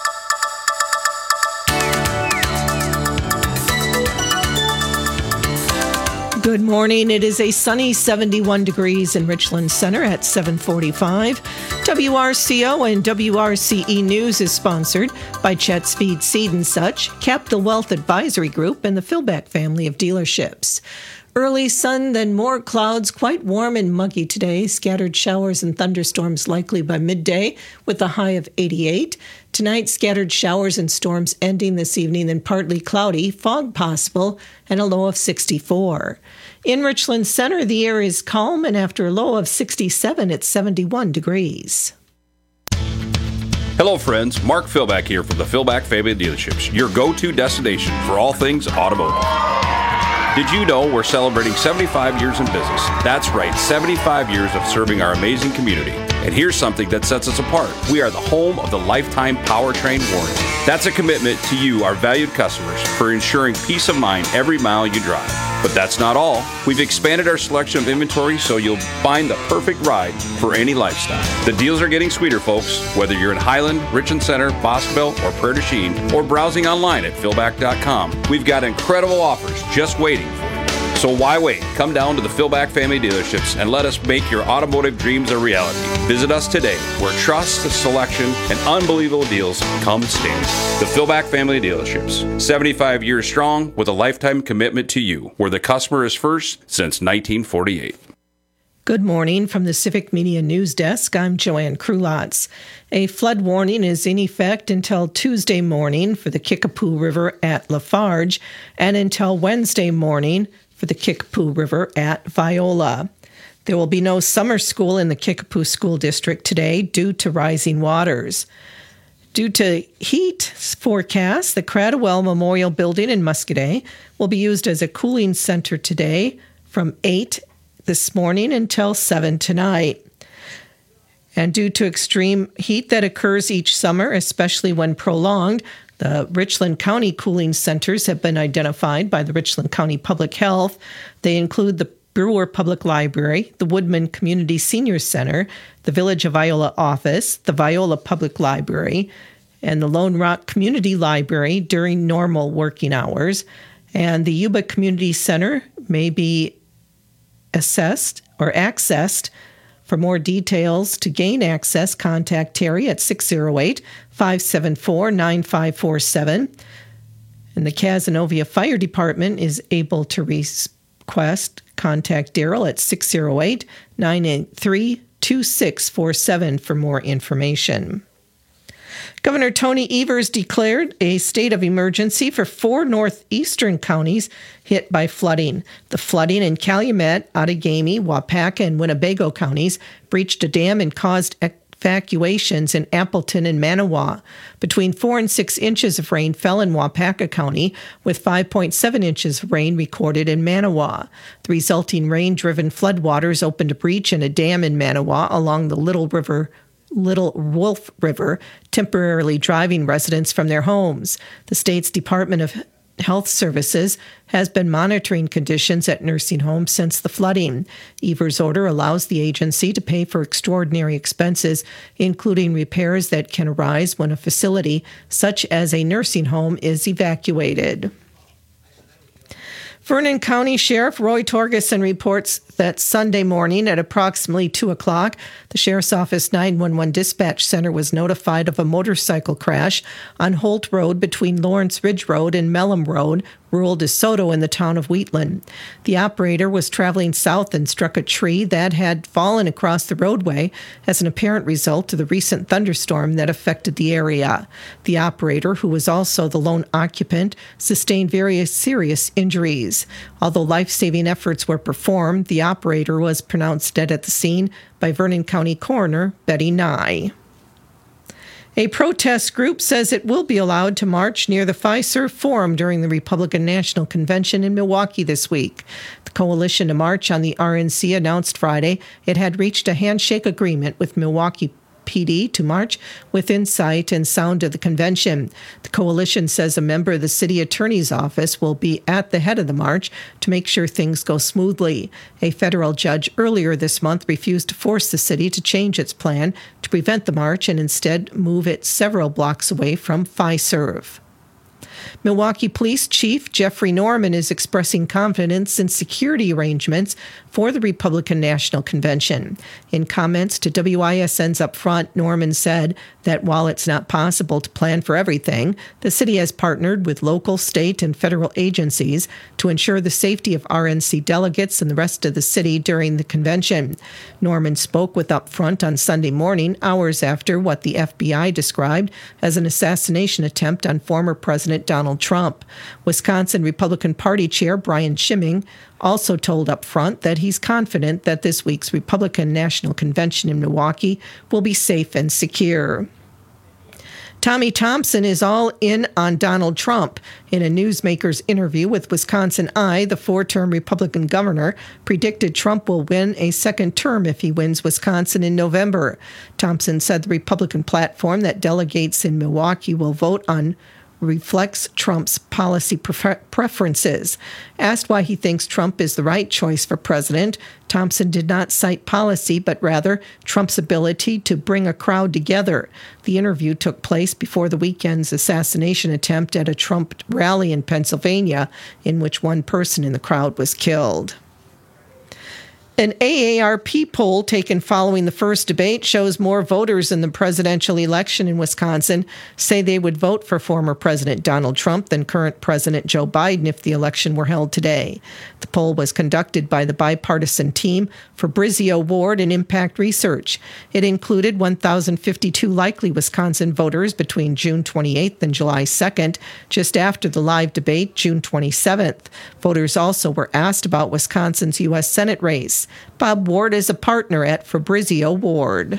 Good morning. It is a sunny seventy-one degrees in Richland Center at seven forty-five. W R C O and W R C E News is sponsored by Chet's Feed, Seed and Such, Capital Wealth Advisory Group, and the Philback family of dealerships. Early sun, then more clouds, quite warm and muggy today. Scattered showers and thunderstorms likely by midday with a high of eighty-eight. Tonight, scattered showers and storms ending this evening, then partly cloudy, fog possible, and a low of sixty-four. In Richland Center, the air is calm, and after a low of sixty-seven, it's seventy-one degrees. Hello, friends. Mark Philback here from the Philback Family of Dealerships, your go-to destination for all things automotive. Did you know we're celebrating seventy-five years in business? That's right, seventy-five years of serving our amazing community. And here's something that sets us apart. We are the home of the lifetime powertrain warranty. That's a commitment to you, our valued customers, for ensuring peace of mind every mile you drive. But that's not all. We've expanded our selection of inventory so you'll find the perfect ride for any lifestyle. The deals are getting sweeter, folks. Whether you're in Highland, Richland Center, Boscoville, or Prairie du Chien, or browsing online at philback dot com, we've got incredible offers just waiting for you. So why wait? Come down to the Philback Family Dealerships and let us make your automotive dreams a reality. Visit us today, where trust, selection, and unbelievable deals come standard. The Philback Family Dealerships, seventy-five years strong with a lifetime commitment to you, where the customer is first since nineteen forty-eight. Good morning from the Civic Media News Desk. I'm Joanne Krulotz. A flood warning is in effect until Tuesday morning for the Kickapoo River at Lafarge and until Wednesday morning for the Kickapoo River at Viola. There will be no summer school in the Kickapoo School District today due to rising waters. Due to heat forecasts, the Cradwell Memorial Building in Muscadet will be used as a cooling center today from eight this morning until seven tonight. And due to extreme heat that occurs each summer, especially when prolonged, the Richland County cooling centers have been identified by the Richland County Public Health. They include the Brewer Public Library, the Woodman Community Senior Center, the Village of Viola office, the Viola Public Library, and the Lone Rock Community Library during normal working hours. And the Yuba Community Center may be assessed or accessed. For more details, to gain access, contact Terry at six oh eight, five seven four, nine five four seven. And the Cazenovia Fire Department is able to request contact Daryl at six oh eight, nine eight three, two six four seven for more information. Governor Tony Evers declared a state of emergency for four northeastern counties hit by flooding. The flooding in Calumet, Outagamie, Waupaca, and Winnebago counties breached a dam and caused evacuations in Appleton and Manawa. Between four and six inches of rain fell in Waupaca County, with five point seven inches of rain recorded in Manawa. The resulting rain-driven floodwaters opened a breach in a dam in Manawa along the Little River Little Wolf River, temporarily driving residents from their homes. The state's Department of Health Services has been monitoring conditions at nursing homes since the flooding. Evers' order allows the agency to pay for extraordinary expenses, including repairs that can arise when a facility, such as a nursing home, is evacuated. Vernon County Sheriff Roy Torgerson reports that Sunday morning at approximately two o'clock, the Sheriff's Office nine one one Dispatch Center was notified of a motorcycle crash on Holt Road between Lawrence Ridge Road and Melham Road, rural DeSoto in the town of Wheatland. The operator was traveling south and struck a tree that had fallen across the roadway as an apparent result of the recent thunderstorm that affected the area. The operator, who was also the lone occupant, sustained various serious injuries. Although life-saving efforts were performed, the operator was pronounced dead at the scene by Vernon County Coroner Betty Nye. A protest group says it will be allowed to march near the Fiserv Forum during the Republican National Convention in Milwaukee this week. The Coalition to March on the R N C announced Friday it had reached a handshake agreement with Milwaukee P D to march within sight and sound of the convention. The coalition says a member of the city attorney's office will be at the head of the march to make sure things go smoothly. A federal judge earlier this month refused to force the city to change its plan to prevent the march and instead move it several blocks away from Fiserv. Milwaukee Police Chief Jeffrey Norman is expressing confidence in security arrangements for the Republican National Convention. In comments to W I S N's Upfront, Norman said that while it's not possible to plan for everything, the city has partnered with local, state, and federal agencies to ensure the safety of R N C delegates and the rest of the city during the convention. Norman spoke with Upfront on Sunday morning, hours after what the F B I described as an assassination attempt on former President Donald Trump. Wisconsin Republican Party Chair Brian Schimming also told Upfront that he's confident that this week's Republican National Convention in Milwaukee will be safe and secure. Tommy Thompson is all in on Donald Trump. In a Newsmaker's interview with Wisconsin Eye, the four-term Republican governor predicted Trump will win a second term if he wins Wisconsin in November. Thompson said the Republican platform that delegates in Milwaukee will vote on reflects Trump's policy prefer- preferences. Asked why he thinks Trump is the right choice for president, Thompson did not cite policy, but rather Trump's ability to bring a crowd together. The interview took place before the weekend's assassination attempt at a Trump rally in Pennsylvania, in which one person in the crowd was killed. An A A R P poll taken following the first debate shows more voters in the presidential election in Wisconsin say they would vote for former President Donald Trump than current President Joe Biden if the election were held today. The poll was conducted by the bipartisan team Fabrizio Ward and Impact Research. It included one thousand fifty-two likely Wisconsin voters between June twenty-eighth and July second, just after the live debate June twenty-seventh. Voters also were asked about Wisconsin's U S Senate race. Bob Ward is a partner at Fabrizio Ward.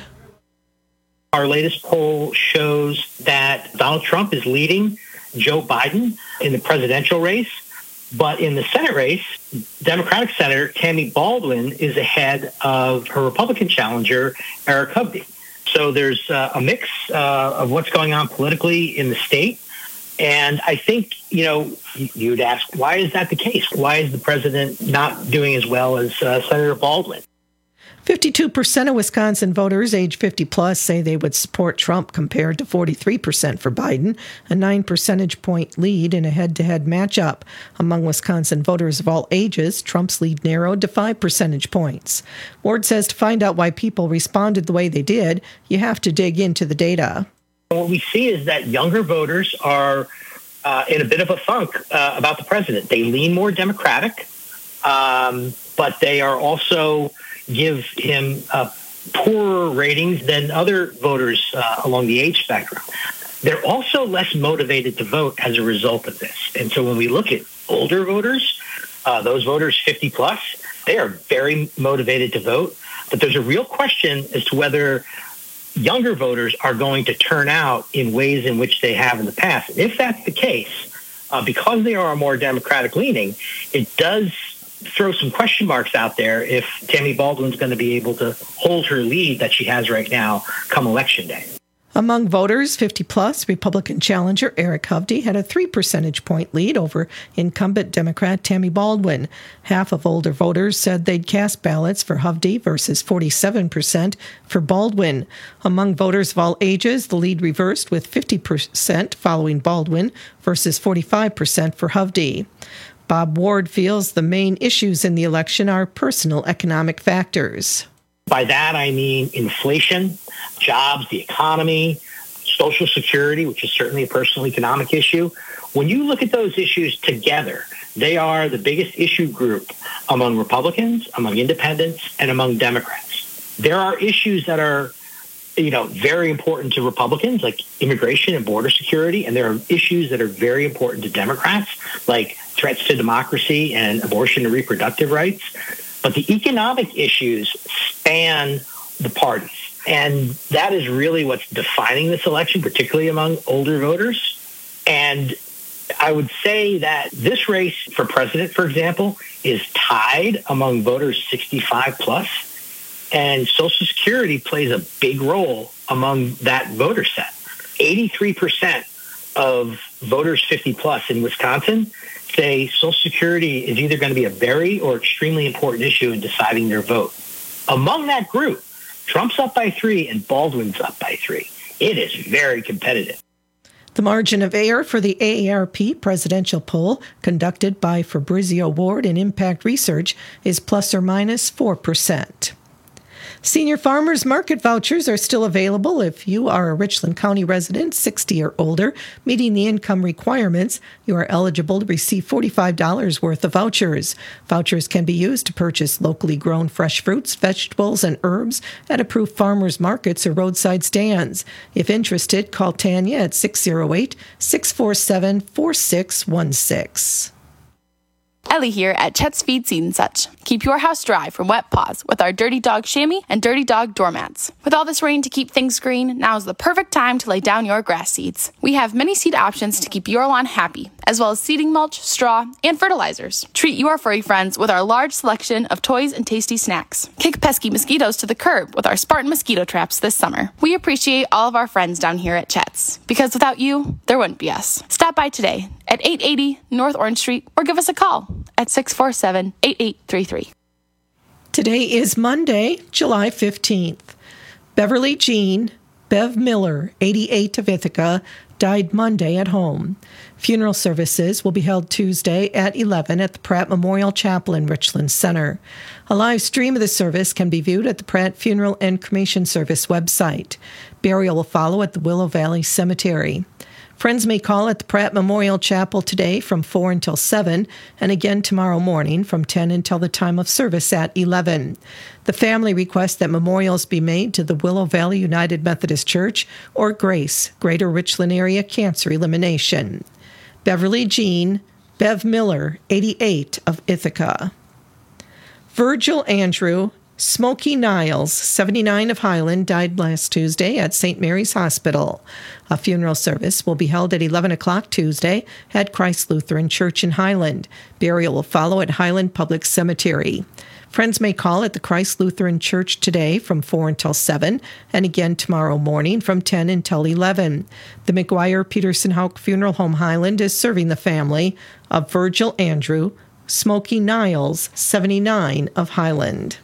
Our latest poll shows that Donald Trump is leading Joe Biden in the presidential race, but in the Senate race, Democratic Senator Tammy Baldwin is ahead of her Republican challenger, Eric Hovde. So there's uh, a mix uh, of what's going on politically in the state. And I think, you know, you'd ask, why is that the case? Why is the president not doing as well as uh, Senator Baldwin? fifty-two percent of Wisconsin voters age fifty plus say they would support Trump compared to forty-three percent for Biden, a nine percentage point lead in a head-to-head matchup. Among Wisconsin voters of all ages, Trump's lead narrowed to five percentage points. Ward says to find out why people responded the way they did, you have to dig into the data. What we see is that younger voters are uh, in a bit of a funk uh, about the president. They lean more Democratic, um, but they are also give him uh, poorer ratings than other voters uh, along the age spectrum. They're also less motivated to vote as a result of this. And so when we look at older voters, uh, those voters fifty plus, they are very motivated to vote. But there's a real question as to whether younger voters are going to turn out in ways in which they have in the past. And if that's the case, uh, because they are more Democratic leaning, it does throw some question marks out there if Tammy Baldwin's going to be able to hold her lead that she has right now come Election Day. Among voters fifty plus, Republican challenger Eric Hovde had a three percentage point lead over incumbent Democrat Tammy Baldwin. Half of older voters said they'd cast ballots for Hovde versus forty-seven percent for Baldwin. Among voters of all ages, the lead reversed with fifty percent following Baldwin versus forty-five percent for Hovde. Bob Ward feels the main issues in the election are personal economic factors. By that, I mean inflation, jobs, the economy, Social Security, which is certainly a personal economic issue. When you look at those issues together, they are the biggest issue group among Republicans, among independents, and among Democrats. There are issues that are, you know, very important to Republicans, like immigration and border security, and there are issues that are very important to Democrats, like threats to democracy and abortion and reproductive rights. But the economic issues span the parties. And that is really what's defining this election, particularly among older voters. And I would say that this race for president, for example, is tied among voters sixty-five plus. And Social Security plays a big role among that voter set. eighty-three percent of voters fifty plus in Wisconsin say Social Security is either going to be a very or extremely important issue in deciding their vote. Among that group, Trump's up by three and Baldwin's up by three. It is very competitive. The margin of error for the A A R P presidential poll conducted by Fabrizio Ward and Impact Research is plus or minus four percent. Senior Farmers Market vouchers are still available if you are a Richland County resident, sixty or older, meeting the income requirements. You are eligible to receive forty-five dollars worth of vouchers. Vouchers can be used to purchase locally grown fresh fruits, vegetables, and herbs at approved farmers markets or roadside stands. If interested, call Tanya at six oh eight, six four seven, four six one six. Ellie here at Chet's Feed Seed and Such. Keep your house dry from wet paws with our Dirty Dog chamois and Dirty Dog doormats. With all this rain to keep things green, now is the perfect time to lay down your grass seeds. We have many seed options to keep your lawn happy, as well as seeding mulch, straw, and fertilizers. Treat your furry friends with our large selection of toys and tasty snacks. Kick pesky mosquitoes to the curb with our Spartan mosquito traps this summer. We appreciate all of our friends down here at Chet's, because without you, there wouldn't be us. Stop by today at eight eighty North Orange Street or give us a call at six four seven, eight eight three three. Today is Monday, July fifteenth. Beverly Jean Bev Miller, eighty-eight, of Ithaca, died Monday at home. Funeral services will be held Tuesday at eleven at the Pratt Memorial Chapel in Richland Center. A live stream of the service can be viewed at the Pratt Funeral and Cremation Service website. Burial will follow at the Willow Valley Cemetery. Friends may call at the Pratt Memorial Chapel today from four until seven, and again tomorrow morning from ten until the time of service at eleven. The family requests that memorials be made to the Willow Valley United Methodist Church or GRACE, Greater Richland Area Cancer Elimination. Beverly Jean Bev Miller, eighty-eight, of Ithaca. Virgil Andrew Smokey Niles, seventy-nine, of Highland, died last Tuesday at Saint Mary's Hospital. A funeral service will be held at eleven o'clock Tuesday at Christ Lutheran Church in Highland. Burial will follow at Highland Public Cemetery. Friends may call at the Christ Lutheran Church today from four until seven, and again tomorrow morning from ten until eleven. The McGuire Peterson Hauk Funeral Home Highland is serving the family of Virgil Andrew Smokey Niles, seventy-nine, of Highland.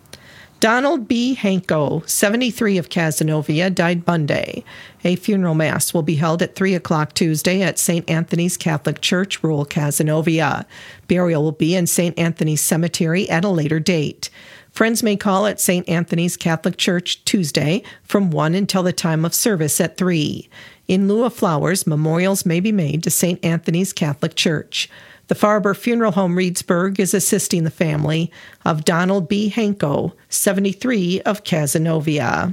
Donald B. Hanko, seventy-three, of Cazenovia, died Monday. A funeral mass will be held at three o'clock Tuesday at Saint Anthony's Catholic Church, rural Cazenovia. Burial will be in Saint Anthony's Cemetery at a later date. Friends may call at Saint Anthony's Catholic Church Tuesday from one until the time of service at three. In lieu of flowers, memorials may be made to Saint Anthony's Catholic Church. The Farber Funeral Home Reedsburg is assisting the family of Donald B. Hanko, seventy-three, of Cazenovia.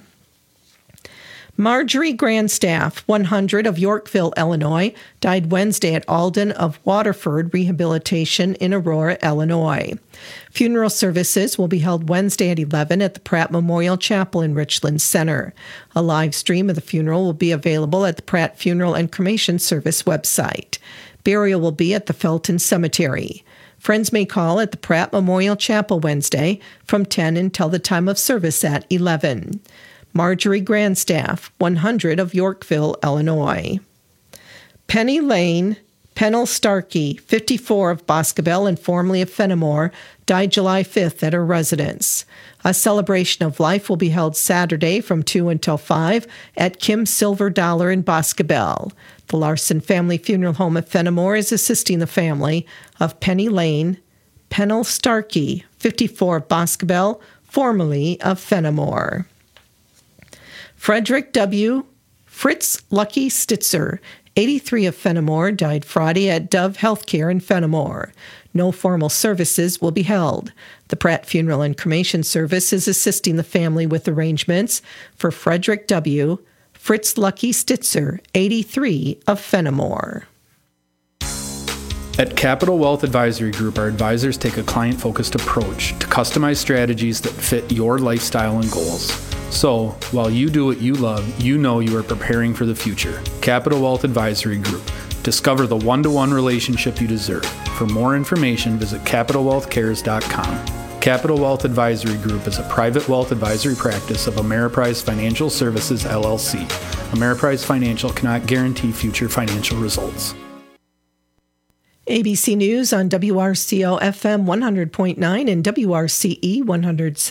Marjorie Grandstaff, one hundred, of Yorkville, Illinois, died Wednesday at Alden of Waterford Rehabilitation in Aurora, Illinois. Funeral services will be held Wednesday at eleven at the Pratt Memorial Chapel in Richland Center. A live stream of the funeral will be available at the Pratt Funeral and Cremation Service website. Burial will be at the Felton Cemetery. Friends may call at the Pratt Memorial Chapel Wednesday from ten until the time of service at eleven. Marjorie Grandstaff, one hundred, of Yorkville, Illinois. Penny Lane Pennell Starkey, fifty-four, of Boscobel and formerly of Fenimore, died July fifth at her residence. A celebration of life will be held Saturday from two until five at Kim's Silver Dollar in Boscobel. The Larson Family Funeral Home at Fenimore is assisting the family of Penny Lane Pennell Starkey, fifty-four, of Boscobel, formerly of Fenimore. Frederick W. Fritz Lucky Stitzer, eighty-three, of Fenimore, died Friday at Dove Healthcare in Fenimore. No formal services will be held. The Pratt Funeral and Cremation Service is assisting the family with arrangements for Frederick W. Fritz Lucky Stitzer, eighty-three, of Fenimore. At Capital Wealth Advisory Group, our advisors take a client-focused approach to customize strategies that fit your lifestyle and goals. So, while you do what you love, you know you are preparing for the future. Capital Wealth Advisory Group. Discover the one-to-one relationship you deserve. For more information, visit capital wealth cares dot com. Capital Wealth Advisory Group is a private wealth advisory practice of Ameriprise Financial Services, L L C. Ameriprise Financial cannot guarantee future financial results. A B C News on W R C O F M one hundred point nine and W R C E one hundred.